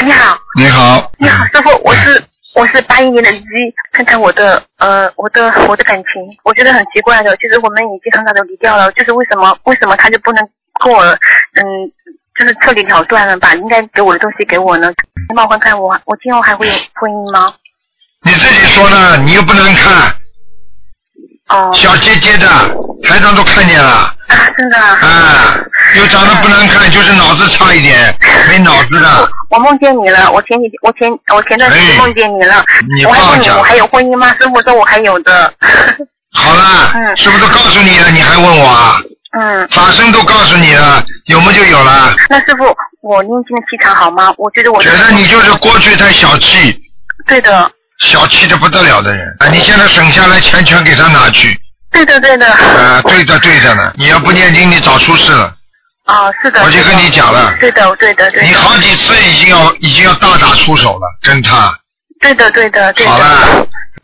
你好。 你好。 你好，师傅，我是81年的鸡，看看我的感情，我觉得很奇怪的，就是我们已经很早就离掉了，就是为什么他就不能跟我就是彻底了断了，把应该给我的东西给我呢？你帮我看看我今后还会有婚姻吗？ 你自己说呢，你又不能看。 哦。 小姐姐的，台上都看见了。 啊，真的啊。 啊，又长得不能看，就是脑子差一点，没脑子的。 我梦见你了，我前段时间梦见你了。 你我还问你我还有婚姻吗？师傅说我还有的。 好了，是不是告诉你了？你还问我啊？法身都告诉你了，有么就有了。 那师傅，我念经的气场好吗？我觉得你就是过去太小气。 对的。 小气的不得了的人啊！你现在省下来钱全给他拿去。 对的。对的呢！你要不念经，你早出事了。 哦，是的。 我就跟你讲了。 对的。 你好几次已经要大打出手了，跟他。 对的。 好了，